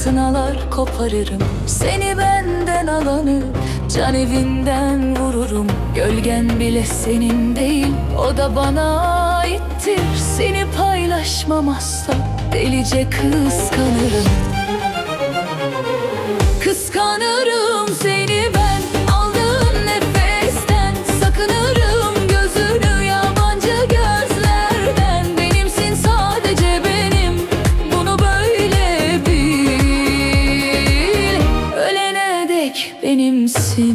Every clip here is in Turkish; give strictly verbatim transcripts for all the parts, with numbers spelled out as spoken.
fırtınalar koparırım. Seni benden alanı can evinden vururum. Gölgen bile senin değil, o da bana aittir. Seni paylaşmamazsa delice kıskanırım. Kıskanırım seni ben, aldığın nefesten sakınırım. Gözünü yabancı gözlerden, benimsin sadece benim, bunu böyle bil. Ölene dek benimsin.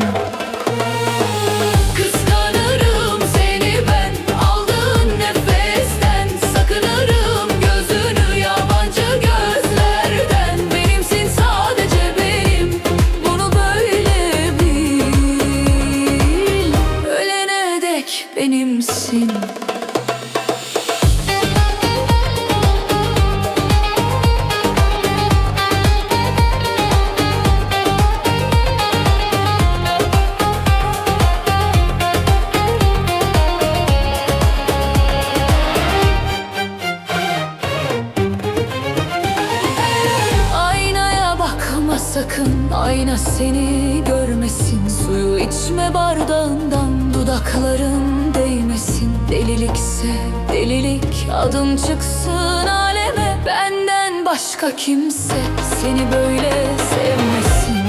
Kıskanırım seni ben, aldığın nefesten sakınırım. Gözünü yabancı gözlerden, benimsin sadece benim, bunu böyle bil. Ölene dek benimsin. Sakın ayna seni görmesin. Suyu içme bardağından, dudakların değmesin. Delilikse delilik, adım çıksın aleme. Benden başka kimse seni böyle sevmesin.